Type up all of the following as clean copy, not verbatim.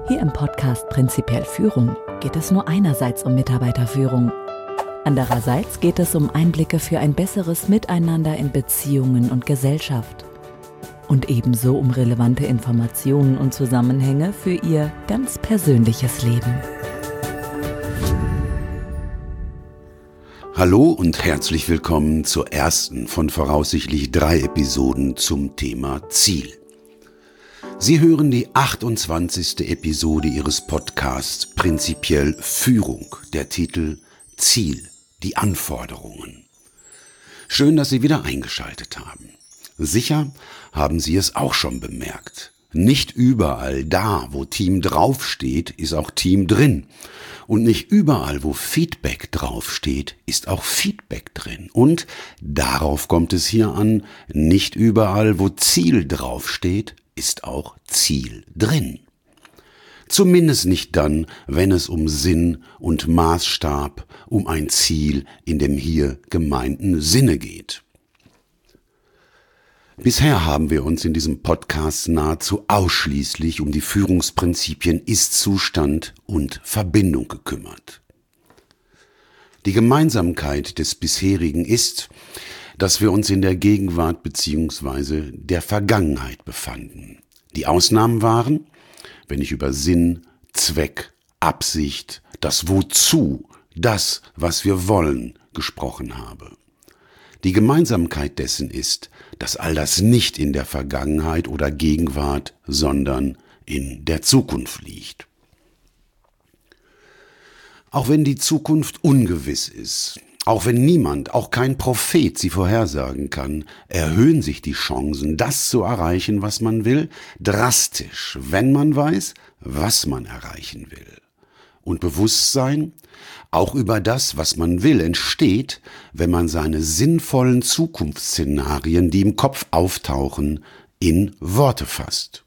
Hier im Podcast Prinzipiell Führung geht es nur einerseits um Mitarbeiterführung. Andererseits geht es um Einblicke für ein besseres Miteinander in Beziehungen und Gesellschaft. Und ebenso um relevante Informationen und Zusammenhänge für Ihr ganz persönliches Leben. Hallo und herzlich willkommen zur ersten von voraussichtlich 3 Episoden zum Thema Ziel. Sie hören die 28. Episode Ihres Podcasts Prinzipiell Führung, der Titel Ziel, die Anforderungen. Schön, dass Sie wieder eingeschaltet haben. Sicher haben Sie es auch schon bemerkt. Nicht überall da, wo Team draufsteht, ist auch Team drin. Und nicht überall, wo Feedback draufsteht, ist auch Feedback drin. Und darauf kommt es hier an, nicht überall, wo Ziel draufsteht, ist auch Ziel drin. Zumindest nicht dann, wenn es um Sinn und Maßstab, um ein Ziel in dem hier gemeinten Sinne geht. Bisher haben wir uns in diesem Podcast nahezu ausschließlich um die Führungsprinzipien Ist-Zustand und Verbindung gekümmert. Die Gemeinsamkeit des bisherigen ist, dass wir uns in der Gegenwart bzw. der Vergangenheit befanden. Die Ausnahmen waren, wenn ich über Sinn, Zweck, Absicht, das Wozu, das, was wir wollen, gesprochen habe. Die Gemeinsamkeit dessen ist, dass all das nicht in der Vergangenheit oder Gegenwart, sondern in der Zukunft liegt. Auch wenn die Zukunft ungewiss ist, auch wenn niemand, auch kein Prophet sie vorhersagen kann, erhöhen sich die Chancen, das zu erreichen, was man will, drastisch, wenn man weiß, was man erreichen will. Und Bewusstsein, auch über das, was man will, entsteht, wenn man seine sinnvollen Zukunftsszenarien, die im Kopf auftauchen, in Worte fasst.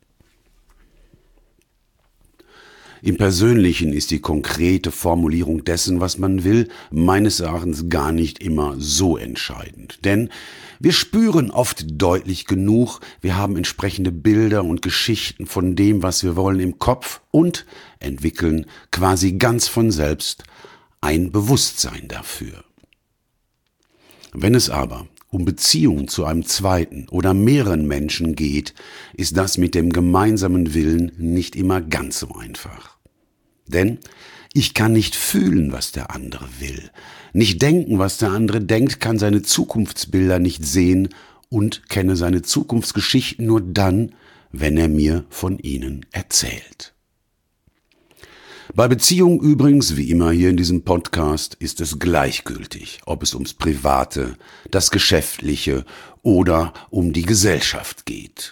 Im Persönlichen ist die konkrete Formulierung dessen, was man will, meines Erachtens gar nicht immer so entscheidend. Denn wir spüren oft deutlich genug, wir haben entsprechende Bilder und Geschichten von dem, was wir wollen, im Kopf und entwickeln quasi ganz von selbst ein Bewusstsein dafür. Wenn es aber um Beziehungen zu einem zweiten oder mehreren Menschen geht, ist das mit dem gemeinsamen Willen nicht immer ganz so einfach. Denn ich kann nicht fühlen, was der andere will, nicht denken, was der andere denkt, kann seine Zukunftsbilder nicht sehen und kenne seine Zukunftsgeschichten nur dann, wenn er mir von ihnen erzählt. Bei Beziehungen übrigens, wie immer hier in diesem Podcast, ist es gleichgültig, ob es ums Private, das Geschäftliche oder um die Gesellschaft geht.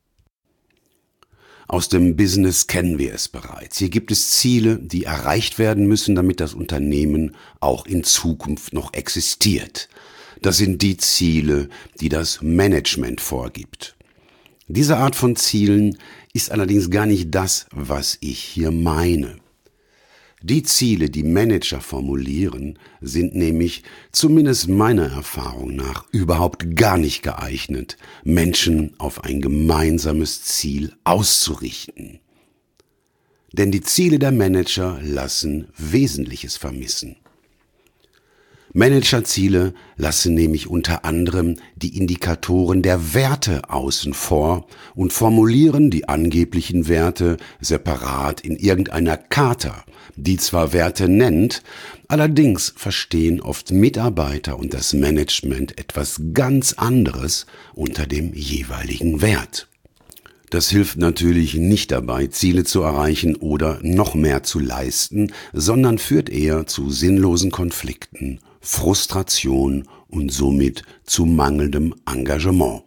Aus dem Business kennen wir es bereits. Hier gibt es Ziele, die erreicht werden müssen, damit das Unternehmen auch in Zukunft noch existiert. Das sind die Ziele, die das Management vorgibt. Diese Art von Zielen ist allerdings gar nicht das, was ich hier meine. Die Ziele, die Manager formulieren, sind nämlich, zumindest meiner Erfahrung nach, überhaupt gar nicht geeignet, Menschen auf ein gemeinsames Ziel auszurichten. Denn die Ziele der Manager lassen Wesentliches vermissen. Managerziele lassen nämlich unter anderem die Indikatoren der Werte außen vor und formulieren die angeblichen Werte separat in irgendeiner Charta, die zwar Werte nennt, allerdings verstehen oft Mitarbeiter und das Management etwas ganz anderes unter dem jeweiligen Wert. Das hilft natürlich nicht dabei, Ziele zu erreichen oder noch mehr zu leisten, sondern führt eher zu sinnlosen Konflikten, Frustration und somit zu mangelndem Engagement.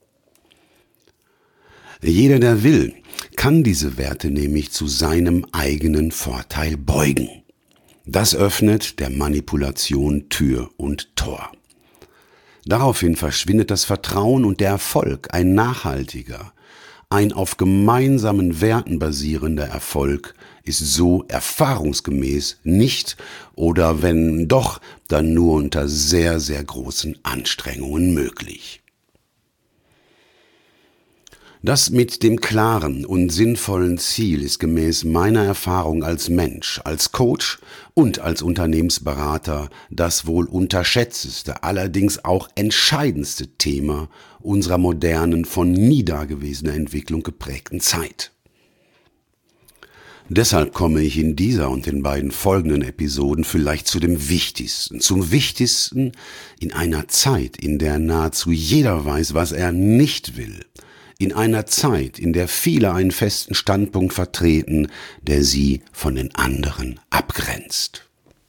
Jeder, der will, kann diese Werte nämlich zu seinem eigenen Vorteil beugen. Das öffnet der Manipulation Tür und Tor. Daraufhin verschwindet das Vertrauen und der Erfolg, ein nachhaltiger, ein auf gemeinsamen Werten basierender Erfolg, ist so erfahrungsgemäß nicht oder wenn doch, dann nur unter sehr, sehr großen Anstrengungen möglich. Das mit dem klaren und sinnvollen Ziel ist gemäß meiner Erfahrung als Mensch, als Coach und als Unternehmensberater das wohl unterschätzteste, allerdings auch entscheidendste Thema unserer modernen, von nie dagewesener Entwicklung geprägten Zeit. Deshalb komme ich in dieser und den beiden folgenden Episoden vielleicht zu dem Wichtigsten, zum Wichtigsten in einer Zeit, in der nahezu jeder weiß, was er nicht will. In einer Zeit, in der viele einen festen Standpunkt vertreten, der sie von den anderen abgrenzt.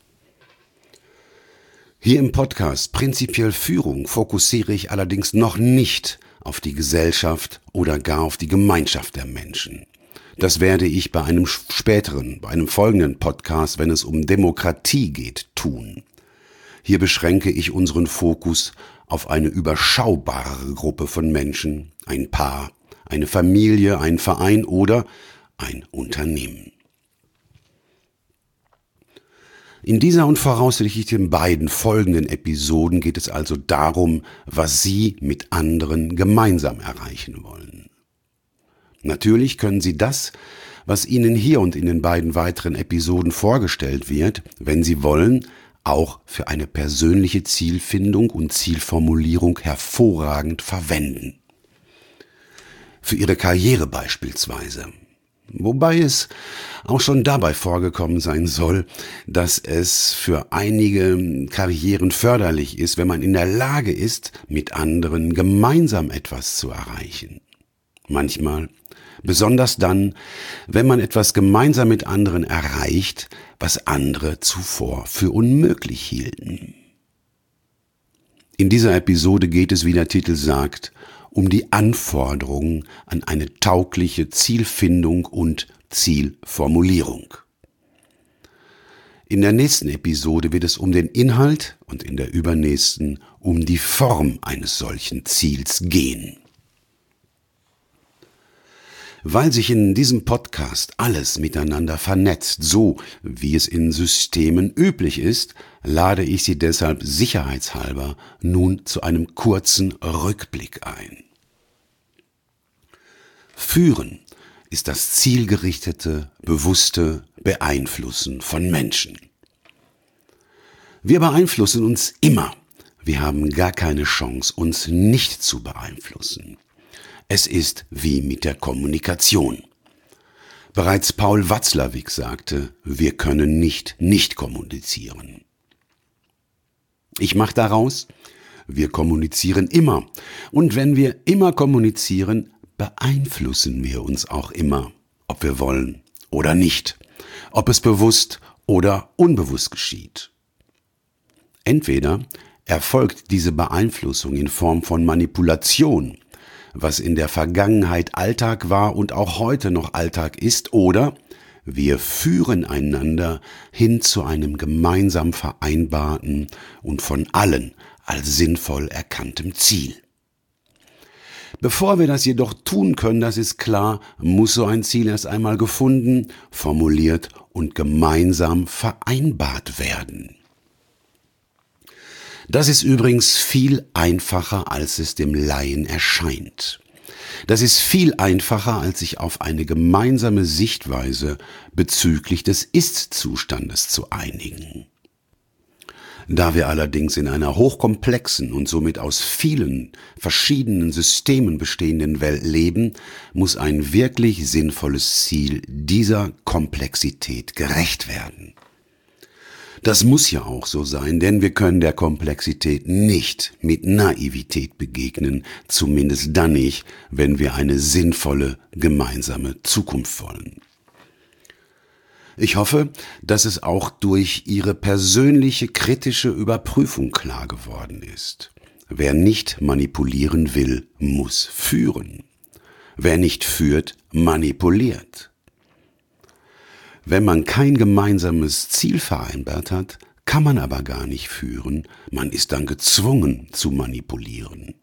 Hier im Podcast Prinzipiell Führung fokussiere ich allerdings noch nicht auf die Gesellschaft oder gar auf die Gemeinschaft der Menschen. Das werde ich bei einem folgenden Podcast, wenn es um Demokratie geht, tun. Hier beschränke ich unseren Fokus auf eine überschaubare Gruppe von Menschen, ein Paar, eine Familie, ein Verein oder ein Unternehmen. In dieser und voraussichtlich den beiden folgenden Episoden geht es also darum, was Sie mit anderen gemeinsam erreichen wollen. Natürlich können Sie das, was Ihnen hier und in den beiden weiteren Episoden vorgestellt wird, wenn Sie wollen, auch für eine persönliche Zielfindung und Zielformulierung hervorragend verwenden. Für Ihre Karriere beispielsweise. Wobei es auch schon dabei vorgekommen sein soll, dass es für einige Karrieren förderlich ist, wenn man in der Lage ist, mit anderen gemeinsam etwas zu erreichen. Manchmal, besonders dann, wenn man etwas gemeinsam mit anderen erreicht, was andere zuvor für unmöglich hielten. In dieser Episode geht es, wie der Titel sagt, um die Anforderungen an eine taugliche Zielfindung und Zielformulierung. In der nächsten Episode wird es um den Inhalt und in der übernächsten um die Form eines solchen Ziels gehen. Weil sich in diesem Podcast alles miteinander vernetzt, so wie es in Systemen üblich ist, lade ich Sie deshalb sicherheitshalber nun zu einem kurzen Rückblick ein. Führen ist das zielgerichtete, bewusste Beeinflussen von Menschen. Wir beeinflussen uns immer. Wir haben gar keine Chance, uns nicht zu beeinflussen. Es ist wie mit der Kommunikation. Bereits Paul Watzlawick sagte, wir können nicht kommunizieren. Ich mache daraus, wir kommunizieren immer. Und wenn wir immer kommunizieren, beeinflussen wir uns auch immer, ob wir wollen oder nicht, ob es bewusst oder unbewusst geschieht. Entweder erfolgt diese Beeinflussung in Form von Manipulation, was in der Vergangenheit Alltag war und auch heute noch Alltag ist, oder wir führen einander hin zu einem gemeinsam vereinbarten und von allen als sinnvoll erkanntem Ziel. Bevor wir das jedoch tun können, das ist klar, muss so ein Ziel erst einmal gefunden, formuliert und gemeinsam vereinbart werden. Das ist übrigens viel einfacher, als es dem Laien erscheint. Das ist viel einfacher, als sich auf eine gemeinsame Sichtweise bezüglich des Ist-Zustandes zu einigen. Da wir allerdings in einer hochkomplexen und somit aus vielen verschiedenen Systemen bestehenden Welt leben, muss ein wirklich sinnvolles Ziel dieser Komplexität gerecht werden. Das muss ja auch so sein, denn wir können der Komplexität nicht mit Naivität begegnen, zumindest dann nicht, wenn wir eine sinnvolle gemeinsame Zukunft wollen. Ich hoffe, dass es auch durch Ihre persönliche kritische Überprüfung klar geworden ist. Wer nicht manipulieren will, muss führen. Wer nicht führt, manipuliert. Wenn man kein gemeinsames Ziel vereinbart hat, kann man aber gar nicht führen, man ist dann gezwungen zu manipulieren.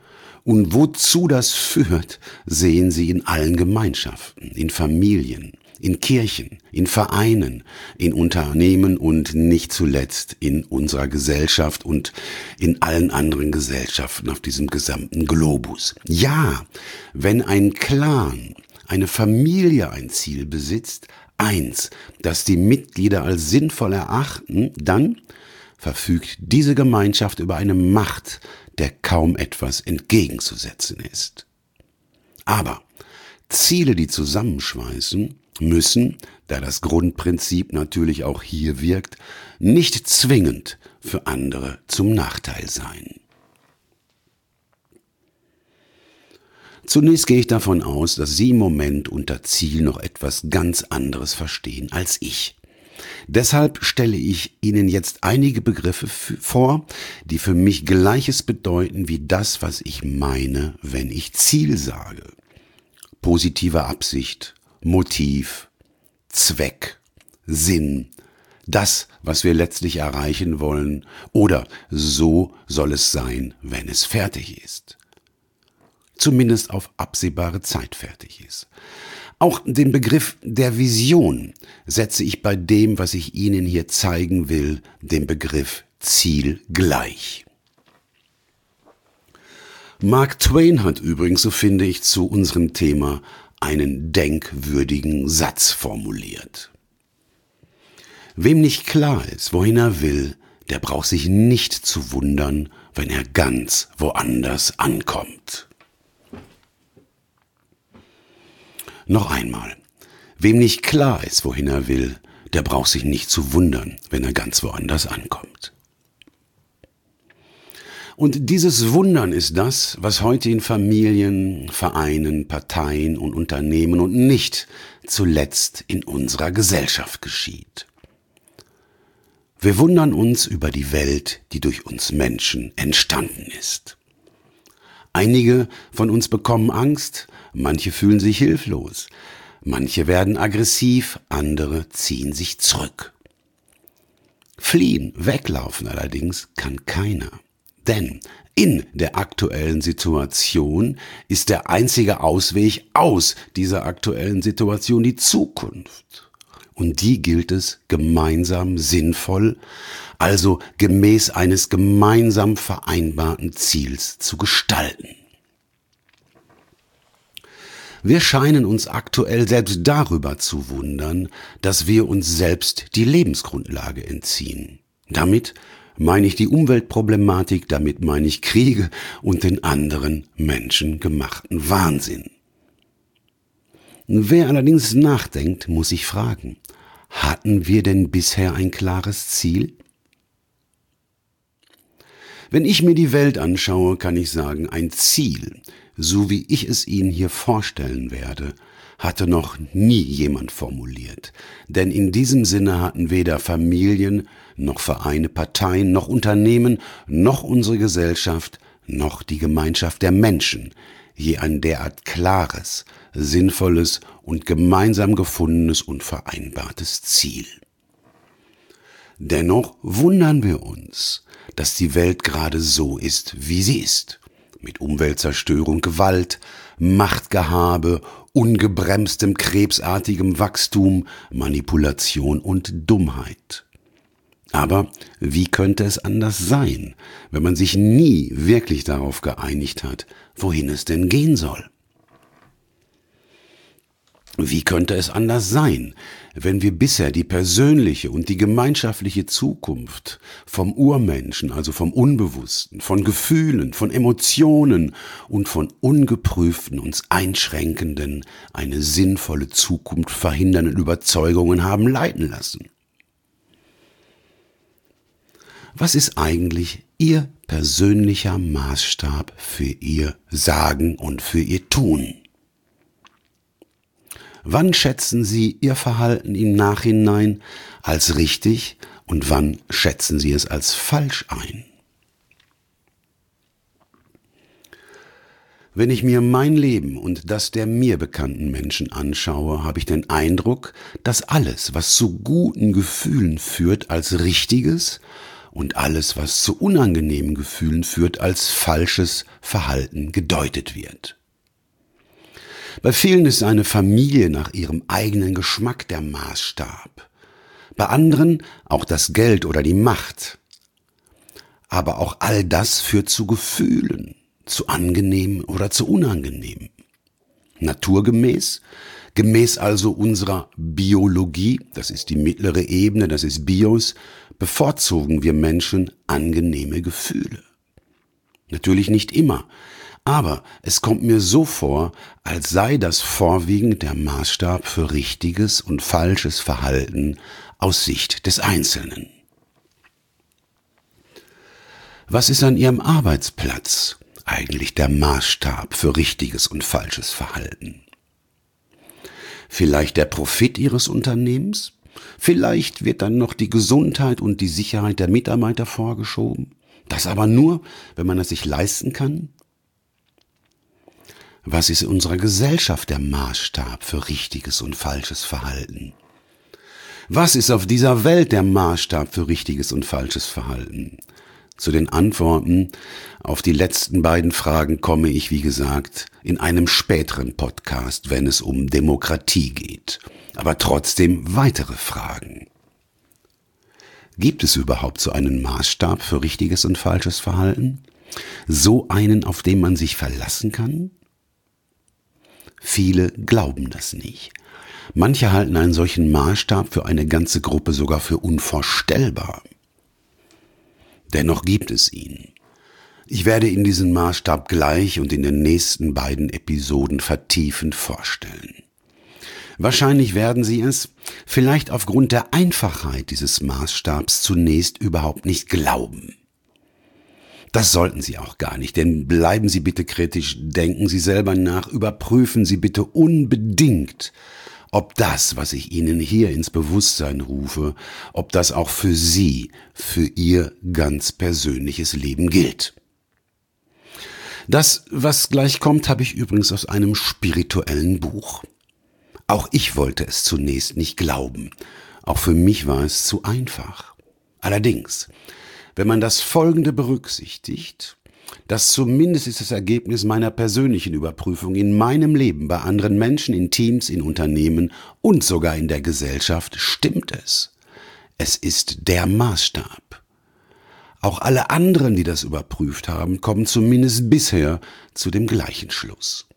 Und wozu das führt, sehen Sie in allen Gemeinschaften, in Familien, in Kirchen, in Vereinen, in Unternehmen und nicht zuletzt in unserer Gesellschaft und in allen anderen Gesellschaften auf diesem gesamten Globus. Ja, wenn ein Clan, eine Familie ein Ziel besitzt, eins, das die Mitglieder als sinnvoll erachten, dann verfügt diese Gemeinschaft über eine Macht, der kaum etwas entgegenzusetzen ist. Aber Ziele, die zusammenschweißen, müssen, da das Grundprinzip natürlich auch hier wirkt, nicht zwingend für andere zum Nachteil sein. Zunächst gehe ich davon aus, dass Sie im Moment unter Ziel noch etwas ganz anderes verstehen als ich. Deshalb stelle ich Ihnen jetzt einige Begriffe vor, die für mich Gleiches bedeuten wie das, was ich meine, wenn ich Ziel sage. Positive Absicht, Motiv, Zweck, Sinn, das, was wir letztlich erreichen wollen, oder so soll es sein, wenn es fertig ist. Zumindest auf absehbare Zeit fertig ist. Auch den Begriff der Vision setze ich bei dem, was ich Ihnen hier zeigen will, dem Begriff Ziel gleich. Mark Twain hat übrigens, so finde ich, zu unserem Thema einen denkwürdigen Satz formuliert. Wem nicht klar ist, wohin er will, der braucht sich nicht zu wundern, wenn er ganz woanders ankommt. Noch einmal, wem nicht klar ist, wohin er will, der braucht sich nicht zu wundern, wenn er ganz woanders ankommt. Und dieses Wundern ist das, was heute in Familien, Vereinen, Parteien und Unternehmen und nicht zuletzt in unserer Gesellschaft geschieht. Wir wundern uns über die Welt, die durch uns Menschen entstanden ist. Einige von uns bekommen Angst, manche fühlen sich hilflos, manche werden aggressiv, andere ziehen sich zurück. Fliehen, weglaufen allerdings kann keiner. Denn in der aktuellen Situation ist der einzige Ausweg aus dieser aktuellen Situation die Zukunft. Und die gilt es gemeinsam sinnvoll, also gemäß eines gemeinsam vereinbarten Ziels zu gestalten. Wir scheinen uns aktuell selbst darüber zu wundern, dass wir uns selbst die Lebensgrundlage entziehen. Damit meine ich die Umweltproblematik, damit meine ich Kriege und den anderen menschengemachten Wahnsinn. Wer allerdings nachdenkt, muss sich fragen, hatten wir denn bisher ein klares Ziel? Wenn ich mir die Welt anschaue, kann ich sagen, ein Ziel, so wie ich es Ihnen hier vorstellen werde, hatte noch nie jemand formuliert. Denn in diesem Sinne hatten weder Familien, noch Vereine, Parteien, noch Unternehmen, noch unsere Gesellschaft, noch die Gemeinschaft der Menschen je ein derart klares, sinnvolles und gemeinsam gefundenes und vereinbartes Ziel. Dennoch wundern wir uns, dass die Welt gerade so ist, wie sie ist. Mit Umweltzerstörung, Gewalt, Machtgehabe, ungebremstem, krebsartigem Wachstum, Manipulation und Dummheit. Aber wie könnte es anders sein, wenn man sich nie wirklich darauf geeinigt hat, wohin es denn gehen soll? Wie könnte es anders sein, wenn wir bisher die persönliche und die gemeinschaftliche Zukunft vom Urmenschen, also vom Unbewussten, von Gefühlen, von Emotionen und von ungeprüften, uns einschränkenden, eine sinnvolle Zukunft verhindernden Überzeugungen haben leiten lassen? Was ist eigentlich Ihr persönlicher Maßstab für Ihr Sagen und für Ihr Tun? Wann schätzen Sie Ihr Verhalten im Nachhinein als richtig und wann schätzen Sie es als falsch ein? Wenn ich mir mein Leben und das der mir bekannten Menschen anschaue, habe ich den Eindruck, dass alles, was zu guten Gefühlen führt, als richtiges und alles, was zu unangenehmen Gefühlen führt, als falsches Verhalten gedeutet wird. Bei vielen ist eine Familie nach ihrem eigenen Geschmack der Maßstab. Bei anderen auch das Geld oder die Macht. Aber auch all das führt zu Gefühlen, zu angenehm oder zu unangenehm. Naturgemäß, gemäß also unserer Biologie, das ist die mittlere Ebene, das ist Bios, bevorzugen wir Menschen angenehme Gefühle. Natürlich nicht immer, aber es kommt mir so vor, als sei das vorwiegend der Maßstab für richtiges und falsches Verhalten aus Sicht des Einzelnen. Was ist an Ihrem Arbeitsplatz eigentlich der Maßstab für richtiges und falsches Verhalten? Vielleicht der Profit Ihres Unternehmens? Vielleicht wird dann noch die Gesundheit und die Sicherheit der Mitarbeiter vorgeschoben? Das aber nur, wenn man es sich leisten kann? Was ist in unserer Gesellschaft der Maßstab für richtiges und falsches Verhalten? Was ist auf dieser Welt der Maßstab für richtiges und falsches Verhalten? Zu den Antworten auf die letzten beiden Fragen komme ich, wie gesagt, in einem späteren Podcast, wenn es um Demokratie geht. Aber trotzdem weitere Fragen. Gibt es überhaupt so einen Maßstab für richtiges und falsches Verhalten? So einen, auf den man sich verlassen kann? Viele glauben das nicht. Manche halten einen solchen Maßstab für eine ganze Gruppe sogar für unvorstellbar. Dennoch gibt es ihn. Ich werde Ihnen diesen Maßstab gleich und in den nächsten beiden Episoden vertiefend vorstellen. Wahrscheinlich werden Sie es, vielleicht aufgrund der Einfachheit dieses Maßstabs, zunächst überhaupt nicht glauben. Das sollten Sie auch gar nicht, denn bleiben Sie bitte kritisch, denken Sie selber nach, überprüfen Sie bitte unbedingt, ob das, was ich Ihnen hier ins Bewusstsein rufe, ob das auch für Sie, für Ihr ganz persönliches Leben gilt. Das, was gleich kommt, habe ich übrigens aus einem spirituellen Buch. Auch ich wollte es zunächst nicht glauben. Auch für mich war es zu einfach. Allerdings, wenn man das Folgende berücksichtigt, das zumindest ist das Ergebnis meiner persönlichen Überprüfung in meinem Leben, bei anderen Menschen, in Teams, in Unternehmen und sogar in der Gesellschaft, stimmt es. Es ist der Maßstab. Auch alle anderen, die das überprüft haben, kommen zumindest bisher zu dem gleichen Schluss.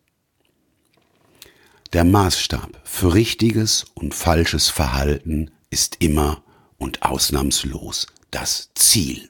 Der Maßstab für richtiges und falsches Verhalten ist immer und ausnahmslos das Ziel.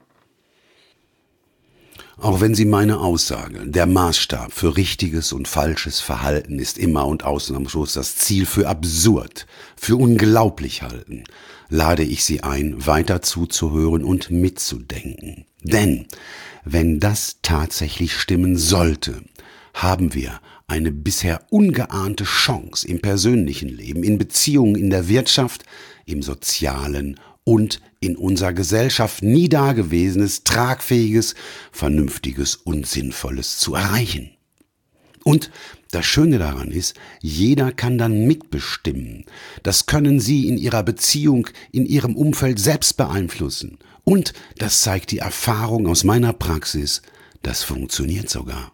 Auch wenn Sie meine Aussage, der Maßstab für richtiges und falsches Verhalten ist immer und ausnahmslos das Ziel, für absurd, für unglaublich halten, lade ich Sie ein, weiter zuzuhören und mitzudenken. Denn wenn das tatsächlich stimmen sollte, haben wir eine bisher ungeahnte Chance im persönlichen Leben, in Beziehungen, in der Wirtschaft, im Sozialen und in unserer Gesellschaft nie Dagewesenes, Tragfähiges, Vernünftiges und Sinnvolles zu erreichen. Und das Schöne daran ist, jeder kann dann mitbestimmen. Das können Sie in Ihrer Beziehung, in Ihrem Umfeld selbst beeinflussen. Und, das zeigt die Erfahrung aus meiner Praxis, das funktioniert sogar.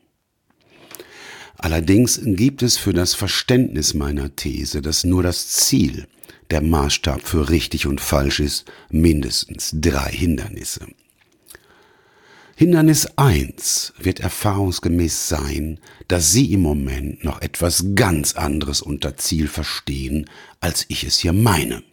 Allerdings gibt es für das Verständnis meiner These, dass nur das Ziel der Maßstab für richtig und falsch ist, mindestens 3 Hindernisse. Hindernis 1 wird erfahrungsgemäß sein, dass Sie im Moment noch etwas ganz anderes unter Ziel verstehen, als ich es hier meine.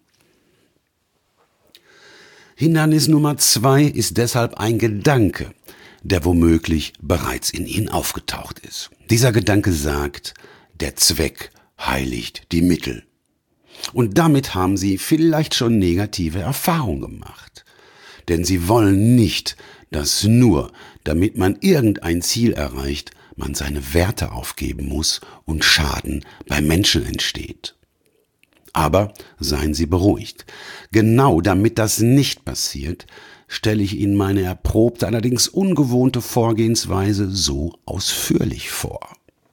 Hindernis Nummer 2 ist deshalb ein Gedanke, der womöglich bereits in Ihnen aufgetaucht ist. Dieser Gedanke sagt, der Zweck heiligt die Mittel. Und damit haben Sie vielleicht schon negative Erfahrungen gemacht. Denn Sie wollen nicht, dass nur, damit man irgendein Ziel erreicht, man seine Werte aufgeben muss und Schaden bei Menschen entsteht. Aber seien Sie beruhigt. Genau damit das nicht passiert, stelle ich Ihnen meine erprobte, allerdings ungewohnte Vorgehensweise so ausführlich vor.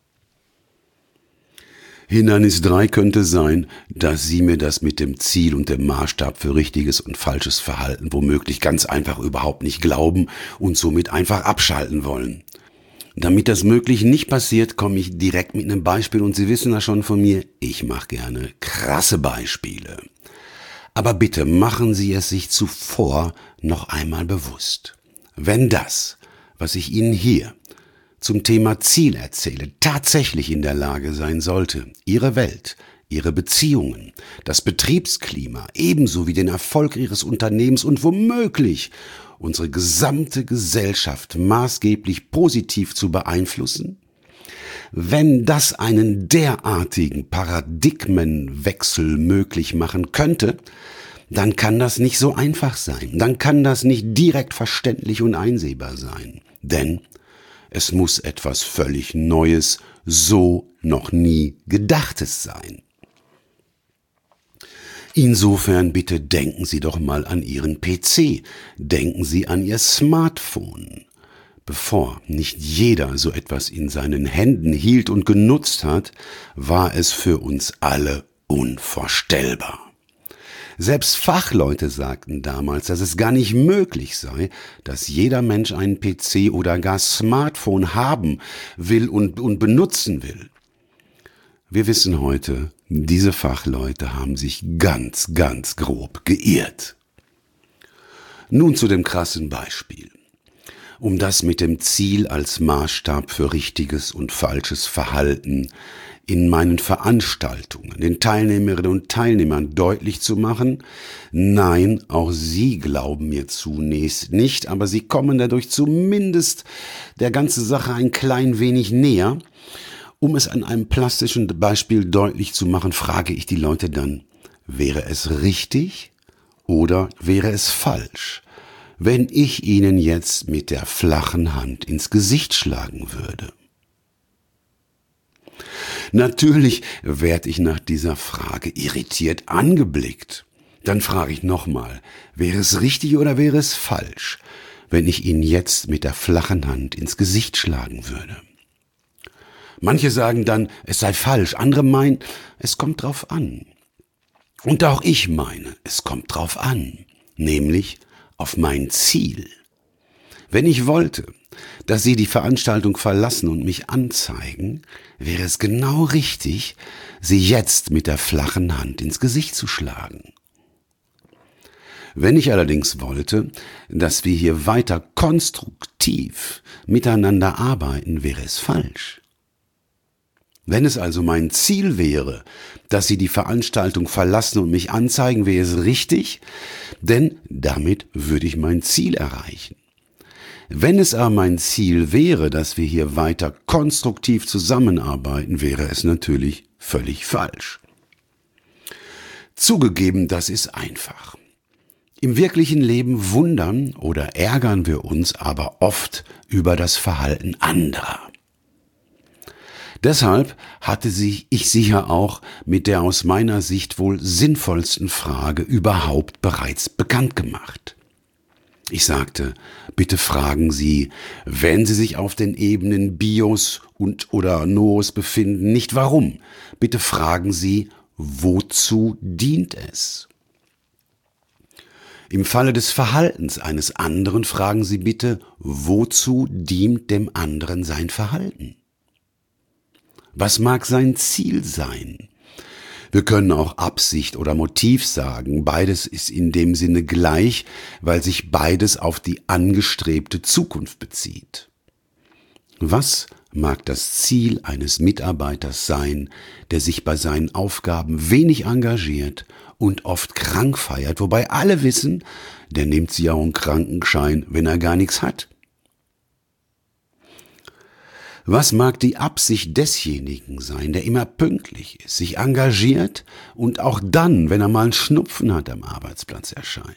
Hindernis 3 könnte sein, dass Sie mir das mit dem Ziel und dem Maßstab für richtiges und falsches Verhalten womöglich ganz einfach überhaupt nicht glauben und somit einfach abschalten wollen. Damit das möglich nicht passiert, komme ich direkt mit einem Beispiel und Sie wissen das schon von mir, ich mache gerne krasse Beispiele. Aber bitte machen Sie es sich zuvor noch einmal bewusst. Wenn das, was ich Ihnen hier zum Thema Ziel erzähle, tatsächlich in der Lage sein sollte, Ihre Welt, Ihre Beziehungen, das Betriebsklima, ebenso wie den Erfolg Ihres Unternehmens und womöglich unsere gesamte Gesellschaft maßgeblich positiv zu beeinflussen, wenn das einen derartigen Paradigmenwechsel möglich machen könnte, dann kann das nicht so einfach sein. Dann kann das nicht direkt verständlich und einsehbar sein. Denn es muss etwas völlig Neues, so noch nie Gedachtes sein. Insofern bitte denken Sie doch mal an Ihren PC. Denken Sie an Ihr Smartphone. Bevor nicht jeder so etwas in seinen Händen hielt und genutzt hat, war es für uns alle unvorstellbar. Selbst Fachleute sagten damals, dass es gar nicht möglich sei, dass jeder Mensch einen PC oder gar Smartphone haben will und benutzen will. Wir wissen heute, diese Fachleute haben sich ganz, ganz grob geirrt. Nun zu dem krassen Beispiel. Um das mit dem Ziel als Maßstab für richtiges und falsches Verhalten in meinen Veranstaltungen, den Teilnehmerinnen und Teilnehmern deutlich zu machen, nein, auch sie glauben mir zunächst nicht, aber sie kommen dadurch zumindest der ganzen Sache ein klein wenig näher. Um es an einem plastischen Beispiel deutlich zu machen, frage ich die Leute dann, wäre es richtig oder wäre es falsch, wenn ich Ihnen jetzt mit der flachen Hand ins Gesicht schlagen würde? Natürlich werde ich nach dieser Frage irritiert angeblickt. Dann frage ich nochmal, wäre es richtig oder wäre es falsch, wenn ich Ihnen jetzt mit der flachen Hand ins Gesicht schlagen würde? Manche sagen dann, es sei falsch, andere meinen, es kommt drauf an. Und auch ich meine, es kommt drauf an, nämlich auf mein Ziel. Wenn ich wollte, dass Sie die Veranstaltung verlassen und mich anzeigen, wäre es genau richtig, Sie jetzt mit der flachen Hand ins Gesicht zu schlagen. Wenn ich allerdings wollte, dass wir hier weiter konstruktiv miteinander arbeiten, wäre es falsch. Wenn es also mein Ziel wäre, dass Sie die Veranstaltung verlassen und mich anzeigen, wäre es richtig, denn damit würde ich mein Ziel erreichen. Wenn es aber mein Ziel wäre, dass wir hier weiter konstruktiv zusammenarbeiten, wäre es natürlich völlig falsch. Zugegeben, das ist einfach. Im wirklichen Leben wundern oder ärgern wir uns aber oft über das Verhalten anderer. Deshalb hatte ich Sie ja auch mit der aus meiner Sicht wohl sinnvollsten Frage überhaupt bereits bekannt gemacht. Ich sagte, bitte fragen Sie, wenn Sie sich auf den Ebenen Bios und oder Noos befinden, nicht warum. Bitte fragen Sie, wozu dient es? Im Falle des Verhaltens eines anderen fragen Sie bitte, wozu dient dem anderen sein Verhalten? Was mag sein Ziel sein? Wir können auch Absicht oder Motiv sagen. Beides ist in dem Sinne gleich, weil sich beides auf die angestrebte Zukunft bezieht. Was mag das Ziel eines Mitarbeiters sein, der sich bei seinen Aufgaben wenig engagiert und oft krank feiert, wobei alle wissen, der nimmt sich auch einen Krankenschein, wenn er gar nichts hat? Was mag die Absicht desjenigen sein, der immer pünktlich ist, sich engagiert und auch dann, wenn er mal einen Schnupfen hat, am Arbeitsplatz erscheint?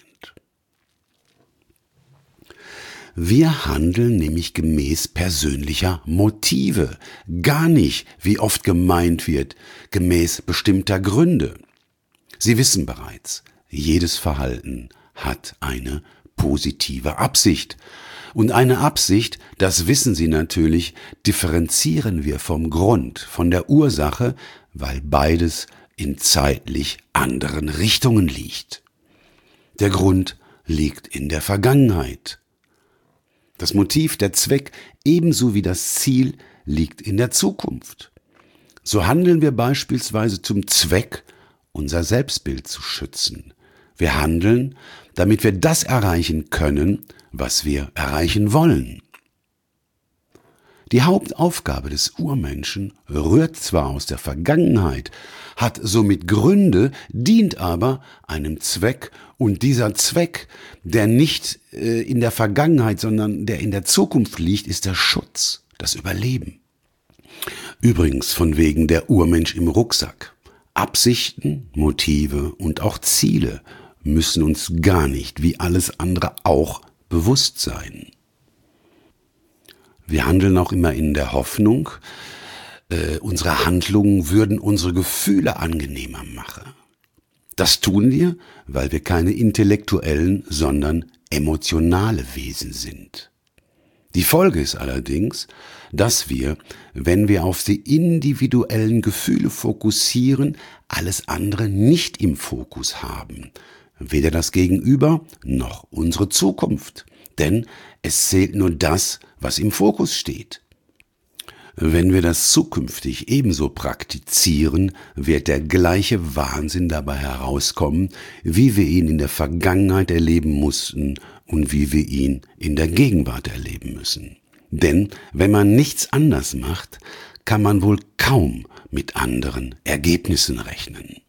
Wir handeln nämlich gemäß persönlicher Motive, gar nicht, wie oft gemeint wird, gemäß bestimmter Gründe. Sie wissen bereits, jedes Verhalten hat eine positive Absicht. Und eine Absicht, das wissen Sie natürlich, differenzieren wir vom Grund, von der Ursache, weil beides in zeitlich anderen Richtungen liegt. Der Grund liegt in der Vergangenheit. Das Motiv, der Zweck ebenso wie das Ziel liegt in der Zukunft. So handeln wir beispielsweise zum Zweck, unser Selbstbild zu schützen. Wir handeln, damit wir das erreichen können, was wir erreichen wollen. Die Hauptaufgabe des Urmenschen rührt zwar aus der Vergangenheit, hat somit Gründe, dient aber einem Zweck, und dieser Zweck, der nicht in der Vergangenheit, sondern der in der Zukunft liegt, ist der Schutz, das Überleben. Übrigens von wegen der Urmensch im Rucksack. Absichten, Motive und auch Ziele müssen uns gar nicht, wie alles andere auch, bewusst sein. Wir handeln auch immer in der Hoffnung, unsere Handlungen würden unsere Gefühle angenehmer machen. Das tun wir, weil wir keine intellektuellen, sondern emotionale Wesen sind. Die Folge ist allerdings, dass wir, wenn wir auf die individuellen Gefühle fokussieren, alles andere nicht im Fokus haben. Weder das Gegenüber noch unsere Zukunft. Denn es zählt nur das, was im Fokus steht. Wenn wir das zukünftig ebenso praktizieren, wird der gleiche Wahnsinn dabei herauskommen, wie wir ihn in der Vergangenheit erleben mussten und wie wir ihn in der Gegenwart erleben müssen. Denn wenn man nichts anders macht, kann man wohl kaum mit anderen Ergebnissen rechnen.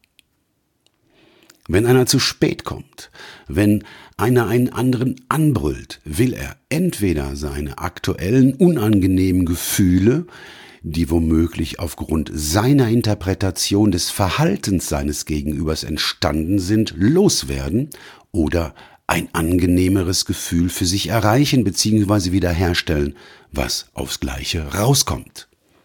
Wenn einer zu spät kommt, wenn einer einen anderen anbrüllt, will er entweder seine aktuellen unangenehmen Gefühle, die womöglich aufgrund seiner Interpretation des Verhaltens seines Gegenübers entstanden sind, loswerden oder ein angenehmeres Gefühl für sich erreichen bzw. wiederherstellen, was aufs Gleiche rauskommt.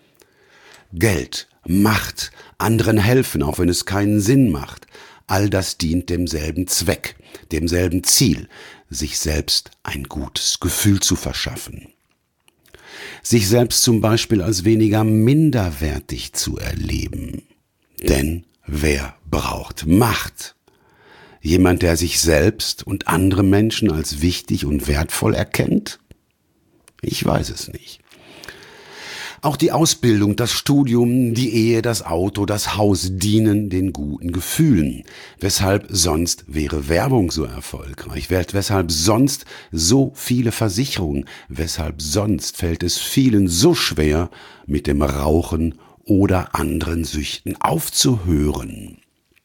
Geld, Macht, anderen helfen, auch wenn es keinen Sinn macht, all das dient demselben Zweck, demselben Ziel, sich selbst ein gutes Gefühl zu verschaffen. Sich selbst zum Beispiel als weniger minderwertig zu erleben. Denn wer braucht Macht? Jemand, der sich selbst und andere Menschen als wichtig und wertvoll erkennt? Ich weiß es nicht. Auch die Ausbildung, das Studium, die Ehe, das Auto, das Haus dienen den guten Gefühlen. Weshalb sonst wäre Werbung so erfolgreich? Weshalb sonst so viele Versicherungen? Weshalb sonst fällt es vielen so schwer, mit dem Rauchen oder anderen Süchten aufzuhören?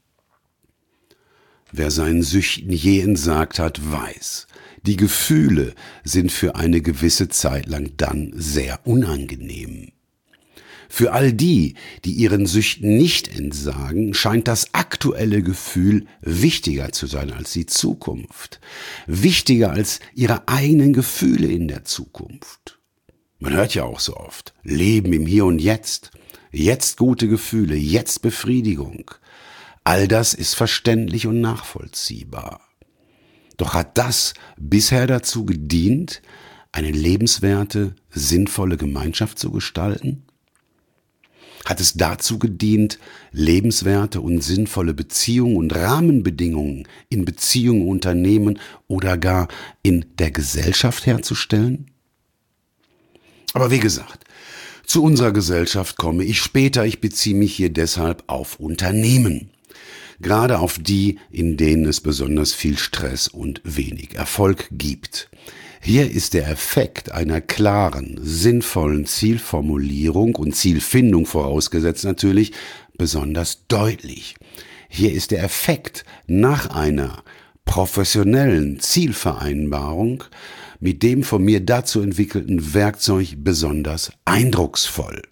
Wer seinen Süchten je entsagt hat, weiß, die Gefühle sind für eine gewisse Zeit lang dann sehr unangenehm. Für all die, die ihren Süchten nicht entsagen, scheint das aktuelle Gefühl wichtiger zu sein als die Zukunft. Wichtiger als ihre eigenen Gefühle in der Zukunft. Man hört ja auch so oft, Leben im Hier und Jetzt. Jetzt gute Gefühle, jetzt Befriedigung. All das ist verständlich und nachvollziehbar. Doch hat das bisher dazu gedient, eine lebenswerte, sinnvolle Gemeinschaft zu gestalten? Hat es dazu gedient, lebenswerte und sinnvolle Beziehungen und Rahmenbedingungen in Beziehungen, Unternehmen oder gar in der Gesellschaft herzustellen? Aber wie gesagt, zu unserer Gesellschaft komme ich später, ich beziehe mich hier deshalb auf Unternehmen. Gerade auf die, in denen es besonders viel Stress und wenig Erfolg gibt. Hier ist der Effekt einer klaren, sinnvollen Zielformulierung und Zielfindung vorausgesetzt natürlich besonders deutlich. Hier ist der Effekt nach einer professionellen Zielvereinbarung mit dem von mir dazu entwickelten Werkzeug besonders eindrucksvoll.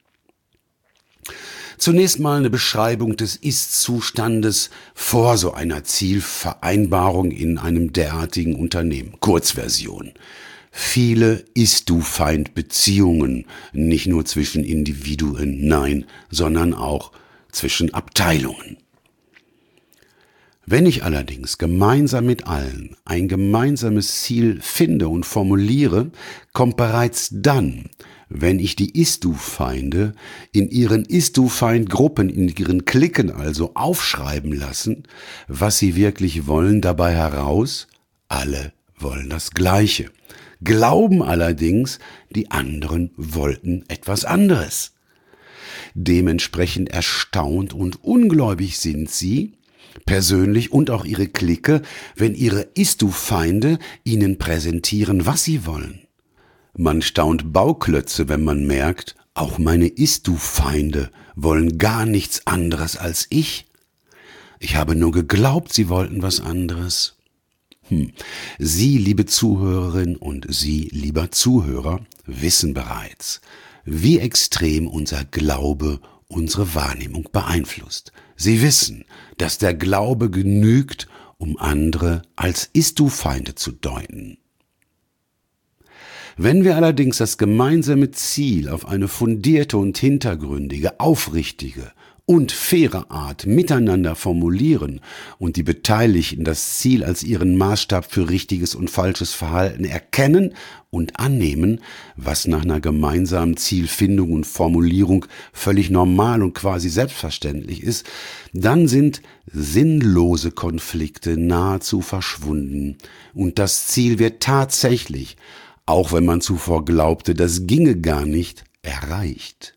Zunächst mal eine Beschreibung des Ist-Zustandes vor so einer Zielvereinbarung in einem derartigen Unternehmen. Kurzversion. Viele Ist-Du-Feind-Beziehungen, nicht nur zwischen Individuen, nein, sondern auch zwischen Abteilungen. Wenn ich allerdings gemeinsam mit allen ein gemeinsames Ziel finde und formuliere, kommt bereits dann, wenn ich die Ist-Du-Feinde in ihren Ist-Du-Feind-Gruppen, in ihren Cliquen also aufschreiben lassen, was sie wirklich wollen, dabei heraus, alle wollen das Gleiche. glauben allerdings, die anderen wollten etwas anderes. Dementsprechend erstaunt und ungläubig sind sie, persönlich und auch ihre Clique, wenn ihre Ist-Du-Feinde ihnen präsentieren, was sie wollen. Man staunt Bauklötze, wenn man merkt, auch meine Ist-Du-Feinde wollen gar nichts anderes als ich. Ich habe nur geglaubt, sie wollten was anderes. Sie, liebe Zuhörerin und Sie, lieber Zuhörer, wissen bereits, wie extrem unser Glaube unsere Wahrnehmung beeinflusst. Sie wissen, dass der Glaube genügt, um andere als Ist-Du-Feinde zu deuten. Wenn wir allerdings das gemeinsame Ziel auf eine fundierte und hintergründige, aufrichtige und faire Art miteinander formulieren und die Beteiligten das Ziel als ihren Maßstab für richtiges und falsches Verhalten erkennen und annehmen, was nach einer gemeinsamen Zielfindung und Formulierung völlig normal und quasi selbstverständlich ist, dann sind sinnlose Konflikte nahezu verschwunden und das Ziel wird tatsächlich, auch wenn man zuvor glaubte, das ginge gar nicht, erreicht.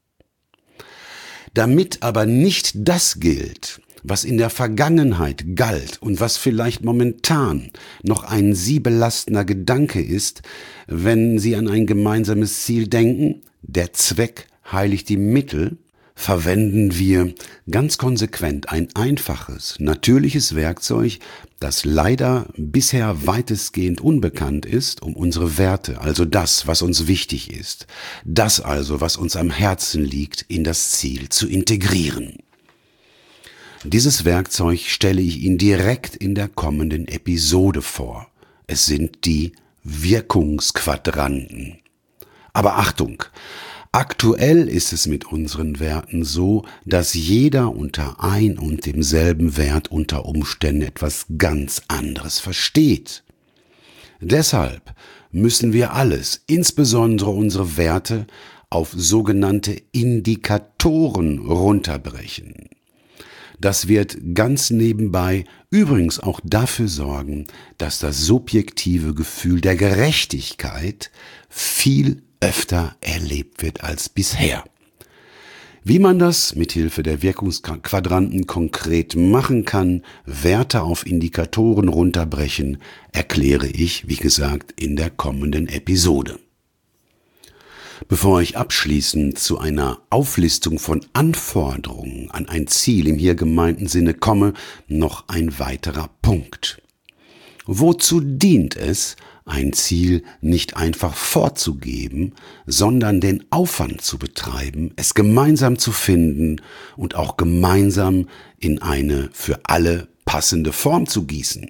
Damit aber nicht das gilt, was in der Vergangenheit galt und was vielleicht momentan noch ein Sie belastender Gedanke ist, wenn Sie an ein gemeinsames Ziel denken, der Zweck heiligt die Mittel, verwenden wir ganz konsequent ein einfaches, natürliches Werkzeug, das leider bisher weitestgehend unbekannt ist, um unsere Werte, also das, was uns wichtig ist, das also, was uns am Herzen liegt, in das Ziel zu integrieren. Dieses Werkzeug stelle ich Ihnen direkt in der kommenden Episode vor. Es sind die Wirkungsquadranten. Aber Achtung! Aktuell ist es mit unseren Werten so, dass jeder unter ein und demselben Wert unter Umständen etwas ganz anderes versteht. Deshalb müssen wir alles, insbesondere unsere Werte, auf sogenannte Indikatoren runterbrechen. Das wird ganz nebenbei übrigens auch dafür sorgen, dass das subjektive Gefühl der Gerechtigkeit viel öfter erlebt wird als bisher. Wie man das mithilfe der Wirkungsquadranten konkret machen kann, Werte auf Indikatoren runterbrechen, erkläre ich, wie gesagt, in der kommenden Episode. Bevor ich abschließend zu einer Auflistung von Anforderungen an ein Ziel im hier gemeinten Sinne komme, noch ein weiterer Punkt. Wozu dient es, ein Ziel nicht einfach vorzugeben, sondern den Aufwand zu betreiben, es gemeinsam zu finden und auch gemeinsam in eine für alle passende Form zu gießen?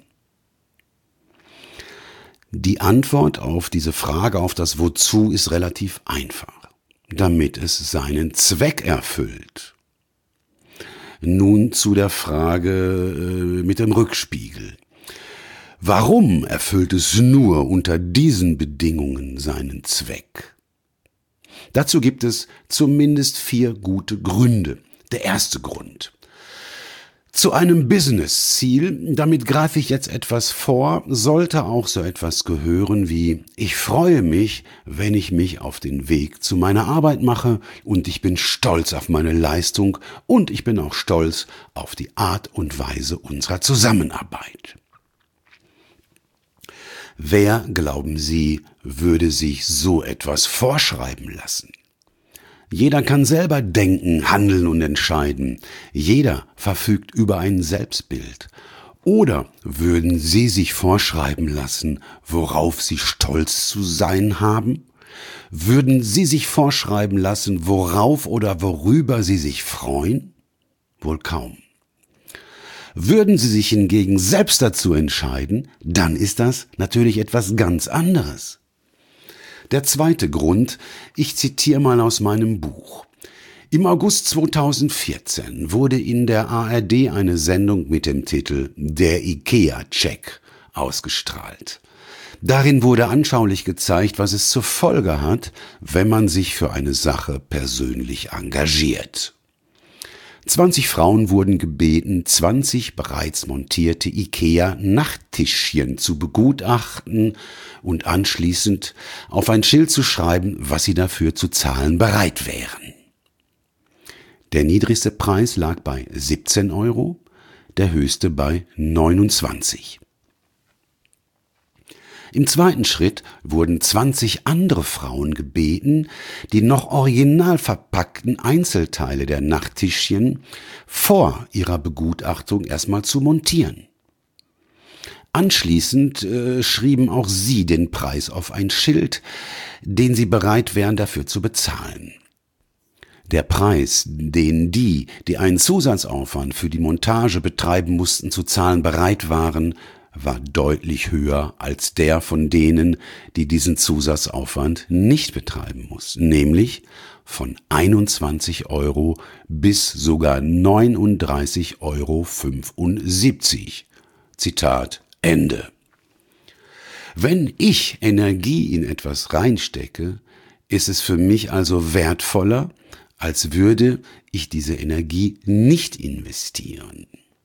Die Antwort auf diese Frage, auf das Wozu, ist relativ einfach, damit es seinen Zweck erfüllt. Nun zu der Frage mit dem Rückspiegel. Warum erfüllt es nur unter diesen Bedingungen seinen Zweck? Dazu gibt es zumindest 4 gute Gründe. Der erste Grund. Zu einem Business-Ziel, damit greife ich jetzt etwas vor, sollte auch so etwas gehören wie: Ich freue mich, wenn ich mich auf den Weg zu meiner Arbeit mache und ich bin stolz auf meine Leistung und ich bin auch stolz auf die Art und Weise unserer Zusammenarbeit. Wer, glauben Sie, würde sich so etwas vorschreiben lassen? Jeder kann selber denken, handeln und entscheiden. Jeder verfügt über ein Selbstbild. Oder würden Sie sich vorschreiben lassen, worauf Sie stolz zu sein haben? Würden Sie sich vorschreiben lassen, worauf oder worüber Sie sich freuen? Wohl kaum. Würden Sie sich hingegen selbst dazu entscheiden, dann ist das natürlich etwas ganz anderes. Der zweite Grund, ich zitiere mal aus meinem Buch. Im August 2014 wurde in der ARD eine Sendung mit dem Titel Der IKEA-Check ausgestrahlt. Darin wurde anschaulich gezeigt, was es zur Folge hat, wenn man sich für eine Sache persönlich engagiert. 20 Frauen wurden gebeten, 20 bereits montierte IKEA-Nachttischchen zu begutachten und anschließend auf ein Schild zu schreiben, was sie dafür zu zahlen bereit wären. Der niedrigste Preis lag bei 17 €, der höchste bei 29. Im zweiten Schritt wurden 20 andere Frauen gebeten, die noch original verpackten Einzelteile der Nachttischchen vor ihrer Begutachtung erstmal zu montieren. Anschließend schrieben auch sie den Preis auf ein Schild, den sie bereit wären dafür zu bezahlen. Der Preis, den die einen Zusatzaufwand für die Montage betreiben mussten, zu zahlen bereit waren, war deutlich höher als der von denen, die diesen Zusatzaufwand nicht betreiben mussten, nämlich von 21 € bis sogar 39,75 €. Zitat Ende. Wenn ich Energie in etwas reinstecke, ist es für mich also wertvoller, als würde ich diese Energie nicht investieren.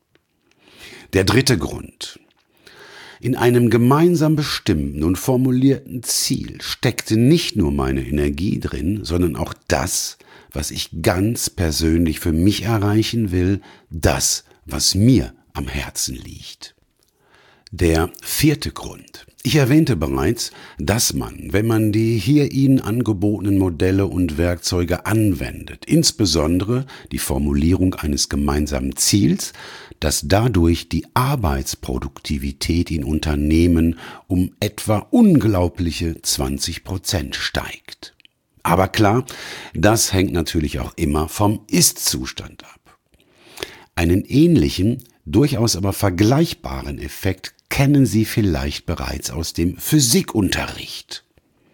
Der dritte Grund. In einem gemeinsam bestimmten und formulierten Ziel steckte nicht nur meine Energie drin, sondern auch das, was ich ganz persönlich für mich erreichen will, das, was mir am Herzen liegt. Der vierte Grund. Ich erwähnte bereits, dass man, wenn man die hier Ihnen angebotenen Modelle und Werkzeuge anwendet, insbesondere die Formulierung eines gemeinsamen Ziels, dass dadurch die Arbeitsproduktivität in Unternehmen um etwa unglaubliche 20% steigt. Aber klar, das hängt natürlich auch immer vom Ist-Zustand ab. Einen ähnlichen, durchaus aber vergleichbaren Effekt kennen Sie vielleicht bereits aus dem Physikunterricht.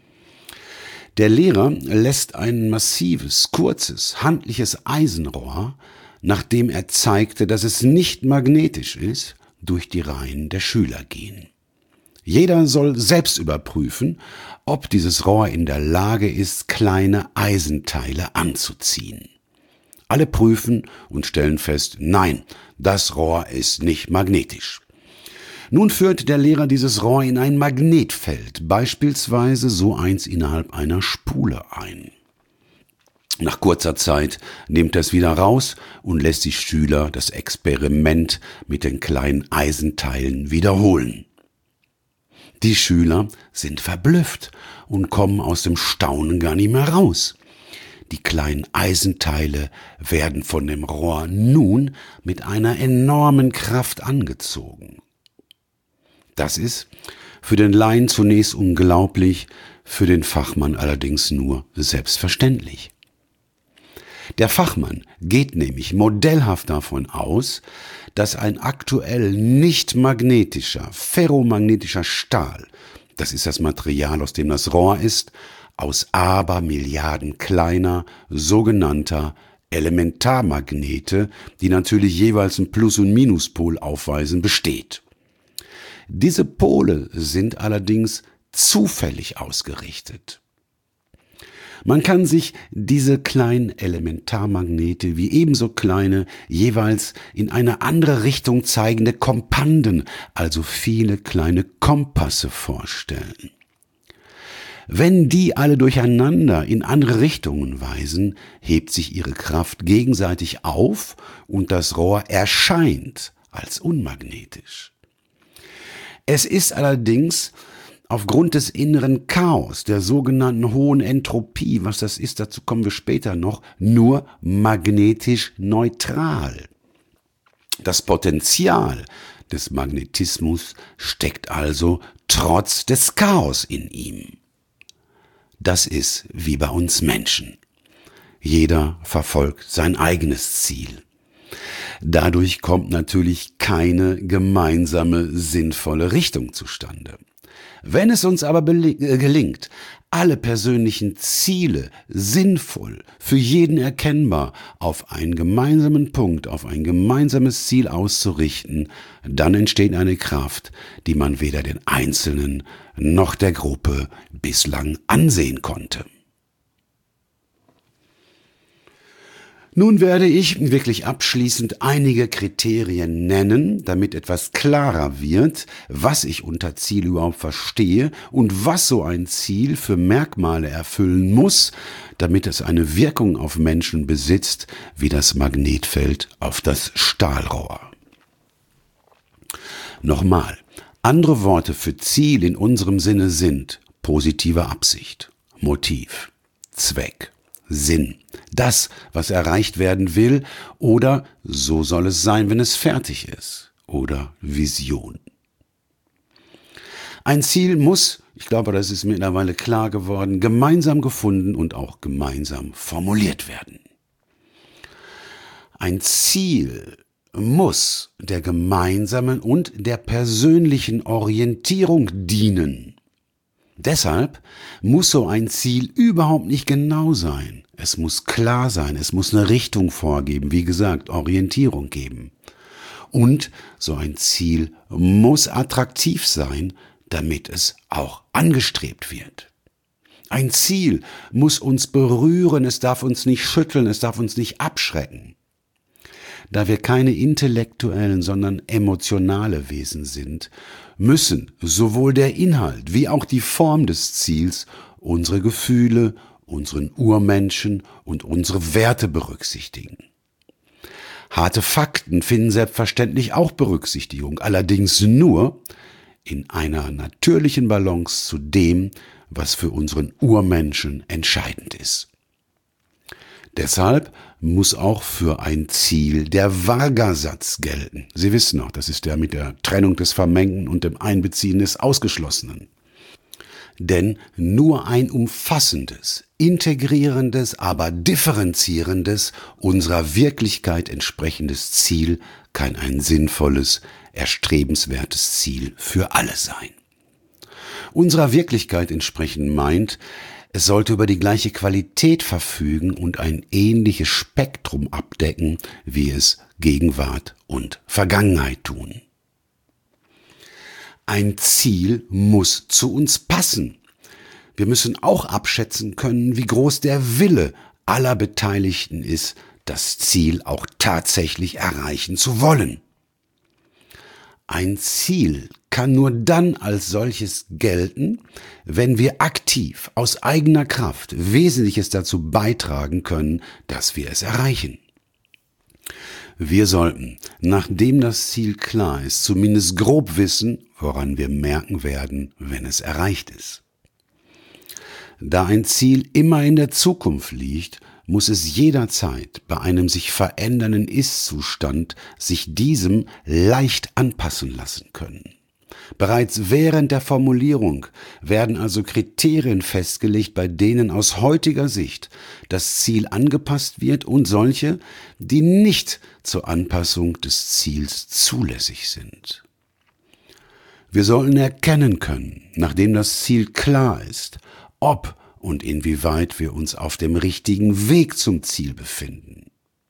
Der Lehrer lässt ein massives, kurzes, handliches Eisenrohr, nachdem er zeigte, dass es nicht magnetisch ist, durch die Reihen der Schüler gehen. Jeder soll selbst überprüfen, ob dieses Rohr in der Lage ist, kleine Eisenteile anzuziehen. Alle prüfen und stellen fest, nein, das Rohr ist nicht magnetisch. Nun führt der Lehrer dieses Rohr in ein Magnetfeld, beispielsweise so eins innerhalb einer Spule ein. Nach kurzer Zeit nimmt er es wieder raus und lässt die Schüler das Experiment mit den kleinen Eisenteilen wiederholen. Die Schüler sind verblüfft und kommen aus dem Staunen gar nicht mehr raus. Die kleinen Eisenteile werden von dem Rohr nun mit einer enormen Kraft angezogen. Das ist für den Laien zunächst unglaublich, für den Fachmann allerdings nur selbstverständlich. Der Fachmann geht nämlich modellhaft davon aus, dass ein aktuell nicht magnetischer, ferromagnetischer Stahl, das ist das Material, aus dem das Rohr ist, aus Abermilliarden kleiner, sogenannter Elementarmagnete, die natürlich jeweils einen Plus- und Minuspol aufweisen, besteht. Diese Pole sind allerdings zufällig ausgerichtet. Man kann sich diese kleinen Elementarmagnete wie ebenso kleine, jeweils in eine andere Richtung zeigende Kompanden, also viele kleine Kompasse vorstellen. Wenn die alle durcheinander in andere Richtungen weisen, hebt sich ihre Kraft gegenseitig auf und das Rohr erscheint als unmagnetisch. Es ist allerdings aufgrund des inneren Chaos, der sogenannten hohen Entropie, was das ist, dazu kommen wir später noch, nur magnetisch neutral. Das Potenzial des Magnetismus steckt also trotz des Chaos in ihm. Das ist wie bei uns Menschen. Jeder verfolgt sein eigenes Ziel. Dadurch kommt natürlich keine gemeinsame, sinnvolle Richtung zustande. Wenn es uns aber gelingt, alle persönlichen Ziele sinnvoll, für jeden erkennbar, auf einen gemeinsamen Punkt, auf ein gemeinsames Ziel auszurichten, dann entsteht eine Kraft, die man weder den Einzelnen noch der Gruppe bislang ansehen konnte. Nun werde ich wirklich abschließend einige Kriterien nennen, damit etwas klarer wird, was ich unter Ziel überhaupt verstehe und was so ein Ziel für Merkmale erfüllen muss, damit es eine Wirkung auf Menschen besitzt, wie das Magnetfeld auf das Stahlrohr. Nochmal, andere Worte für Ziel in unserem Sinne sind positive Absicht, Motiv, Zweck, Sinn, das, was erreicht werden will, oder so soll es sein, wenn es fertig ist, oder Vision. Ein Ziel muss, ich glaube, das ist mittlerweile klar geworden, gemeinsam gefunden und auch gemeinsam formuliert werden. Ein Ziel muss der gemeinsamen und der persönlichen Orientierung dienen. Deshalb muss so ein Ziel überhaupt nicht genau sein. Es muss klar sein, es muss eine Richtung vorgeben, wie gesagt, Orientierung geben. Und so ein Ziel muss attraktiv sein, damit es auch angestrebt wird. Ein Ziel muss uns berühren, es darf uns nicht schütteln, es darf uns nicht abschrecken. Da wir keine intellektuellen, sondern emotionale Wesen sind, müssen sowohl der Inhalt wie auch die Form des Ziels unsere Gefühle, unseren Urmenschen und unsere Werte berücksichtigen. Harte Fakten finden selbstverständlich auch Berücksichtigung, allerdings nur in einer natürlichen Balance zu dem, was für unseren Urmenschen entscheidend ist. Deshalb muss auch für ein Ziel der Varga-Satz gelten. Sie wissen noch, das ist der mit der Trennung des Vermengten und dem Einbeziehen des Ausgeschlossenen. Denn nur ein umfassendes, integrierendes, aber differenzierendes, unserer Wirklichkeit entsprechendes Ziel kann ein sinnvolles, erstrebenswertes Ziel für alle sein. Unserer Wirklichkeit entsprechend meint, es sollte über die gleiche Qualität verfügen und ein ähnliches Spektrum abdecken, wie es Gegenwart und Vergangenheit tun. Ein Ziel muss zu uns passen. Wir müssen auch abschätzen können, wie groß der Wille aller Beteiligten ist, das Ziel auch tatsächlich erreichen zu wollen. Ein Ziel kann nur dann als solches gelten, wenn wir aktiv aus eigener Kraft Wesentliches dazu beitragen können, dass wir es erreichen. Wir sollten, nachdem das Ziel klar ist, zumindest grob wissen, woran wir merken werden, wenn es erreicht ist. Da ein Ziel immer in der Zukunft liegt, muss es jederzeit bei einem sich verändernden Ist-Zustand sich diesem leicht anpassen lassen können. Bereits während der Formulierung werden also Kriterien festgelegt, bei denen aus heutiger Sicht das Ziel angepasst wird und solche, die nicht zur Anpassung des Ziels zulässig sind. Wir sollen erkennen können, nachdem das Ziel klar ist, ob und inwieweit wir uns auf dem richtigen Weg zum Ziel befinden.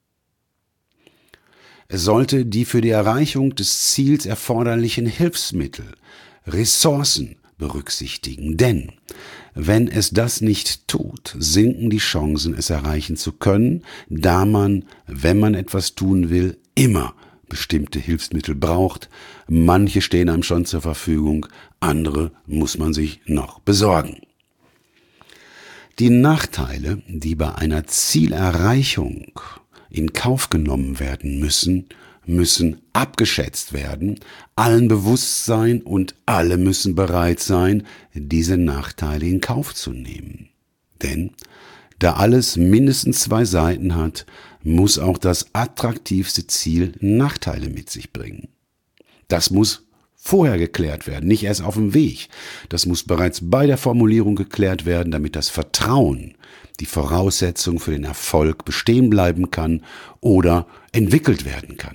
Es sollte die für die Erreichung des Ziels erforderlichen Hilfsmittel, Ressourcen berücksichtigen, denn wenn es das nicht tut, sinken die Chancen, es erreichen zu können, da man, wenn man etwas tun will, immer bestimmte Hilfsmittel braucht. Manche stehen einem schon zur Verfügung, andere muss man sich noch besorgen. Die Nachteile, die bei einer Zielerreichung in Kauf genommen werden müssen abgeschätzt werden, allen bewusst sein und alle müssen bereit sein, diese Nachteile in Kauf zu nehmen. Denn da alles mindestens 2 Seiten hat, muss auch das attraktivste Ziel Nachteile mit sich bringen. Das muss vorher geklärt werden, nicht erst auf dem Weg. Das muss bereits bei der Formulierung geklärt werden, damit das Vertrauen, die Voraussetzung für den Erfolg bestehen bleiben kann oder entwickelt werden kann.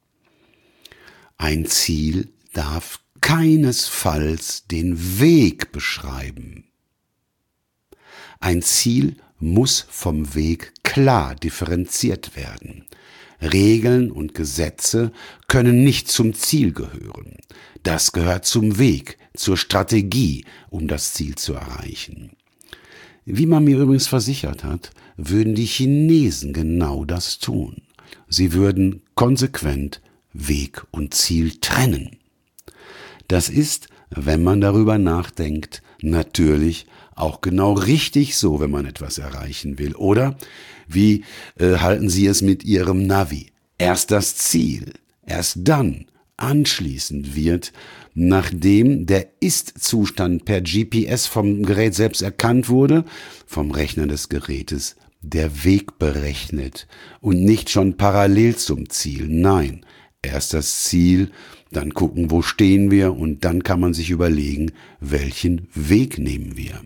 Ein Ziel darf keinesfalls den Weg beschreiben. Ein Ziel muss vom Weg klar differenziert werden. Regeln und Gesetze können nicht zum Ziel gehören. Das gehört zum Weg, zur Strategie, um das Ziel zu erreichen. Wie man mir übrigens versichert hat, würden die Chinesen genau das tun. Sie würden konsequent Weg und Ziel trennen. Das ist, wenn man darüber nachdenkt, natürlich auch genau richtig so, wenn man etwas erreichen will. Oder wie halten Sie es mit Ihrem Navi? Erst das Ziel, erst dann, anschließend wird, nachdem der Ist-Zustand per GPS vom Gerät selbst erkannt wurde, vom Rechner des Gerätes der Weg berechnet und nicht schon parallel zum Ziel. Nein, erst das Ziel, dann gucken, wo stehen wir und dann kann man sich überlegen, welchen Weg nehmen wir.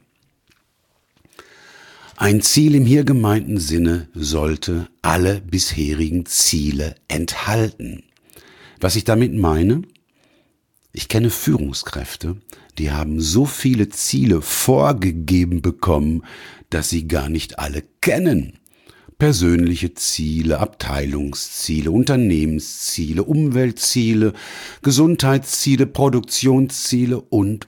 Ein Ziel im hier gemeinten Sinne sollte alle bisherigen Ziele enthalten. Was ich damit meine? Ich kenne Führungskräfte, die haben so viele Ziele vorgegeben bekommen, dass sie gar nicht alle kennen. Persönliche Ziele, Abteilungsziele, Unternehmensziele, Umweltziele, Gesundheitsziele, Produktionsziele und.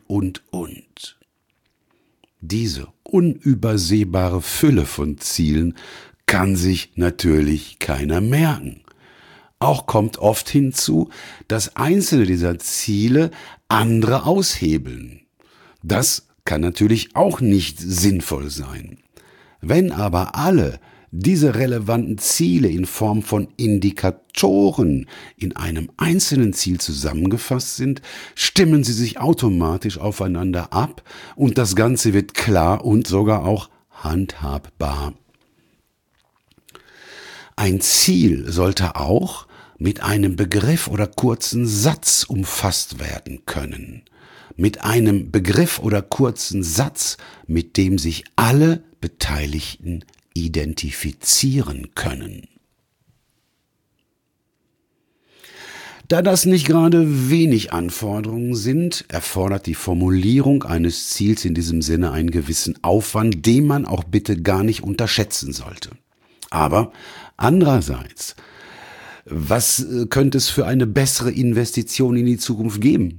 Diese unübersehbare Fülle von Zielen kann sich natürlich keiner merken. Auch kommt oft hinzu, dass einzelne dieser Ziele andere aushebeln. Das kann natürlich auch nicht sinnvoll sein. Wenn aber alle diese relevanten Ziele in Form von Indikatoren in einem einzelnen Ziel zusammengefasst sind, stimmen sie sich automatisch aufeinander ab und das Ganze wird klar und sogar auch handhabbar. Ein Ziel sollte auch mit einem Begriff oder kurzen Satz umfasst werden können. Mit einem Begriff oder kurzen Satz, mit dem sich alle Beteiligten identifizieren können. Da das nicht gerade wenig Anforderungen sind, erfordert die Formulierung eines Ziels in diesem Sinne einen gewissen Aufwand, den man auch bitte gar nicht unterschätzen sollte. Aber andererseits, was könnte es für eine bessere Investition in die Zukunft geben?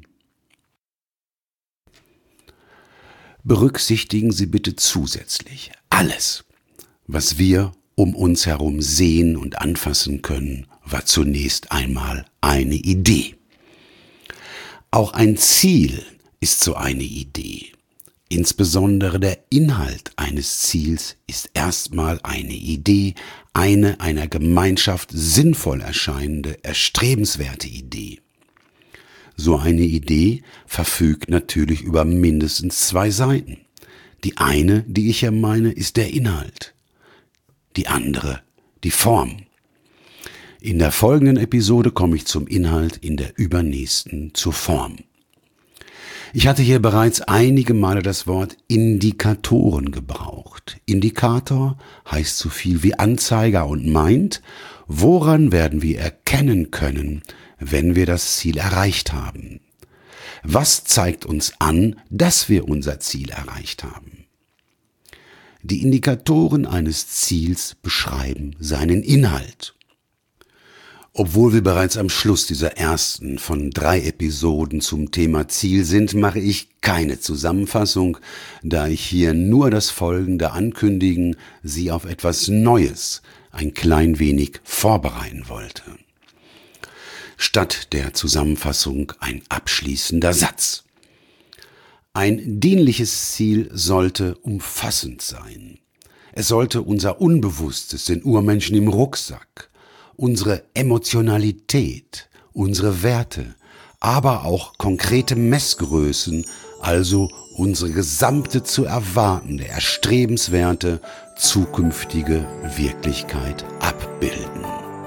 Berücksichtigen Sie bitte zusätzlich alles, was wir um uns herum sehen und anfassen können, war zunächst einmal eine Idee. Auch ein Ziel ist so eine Idee. Insbesondere der Inhalt eines Ziels ist erstmal eine Idee, eine einer Gemeinschaft sinnvoll erscheinende, erstrebenswerte Idee. So eine Idee verfügt natürlich über mindestens 2 Seiten. Die eine, die ich hier meine, ist der Inhalt. Die andere, die Form. In der folgenden Episode komme ich zum Inhalt, in der übernächsten zur Form. Ich hatte hier bereits einige Male das Wort Indikatoren gebraucht. Indikator heißt so viel wie Anzeiger und meint, woran werden wir erkennen können, wenn wir das Ziel erreicht haben? Was zeigt uns an, dass wir unser Ziel erreicht haben? Die Indikatoren eines Ziels beschreiben seinen Inhalt. Obwohl wir bereits am Schluss dieser ersten von 3 Episoden zum Thema Ziel sind, mache ich keine Zusammenfassung, da ich hier nur das Folgende ankündigen, Sie auf etwas Neues ein klein wenig vorbereiten wollte. Statt der Zusammenfassung ein abschließender Satz. Ein dienliches Ziel sollte umfassend sein. Es sollte unser Unbewusstes, den Urmenschen im Rucksack, unsere Emotionalität, unsere Werte, aber auch konkrete Messgrößen, also unsere gesamte zu erwartende, erstrebenswerte, zukünftige Wirklichkeit abbilden.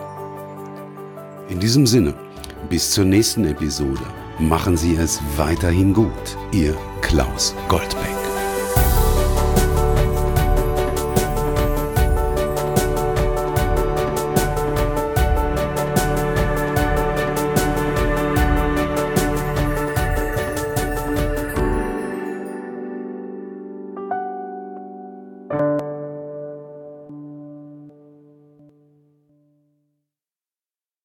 In diesem Sinne, bis zur nächsten Episode. Machen Sie es weiterhin gut. Ihr Klaus Goldbeck.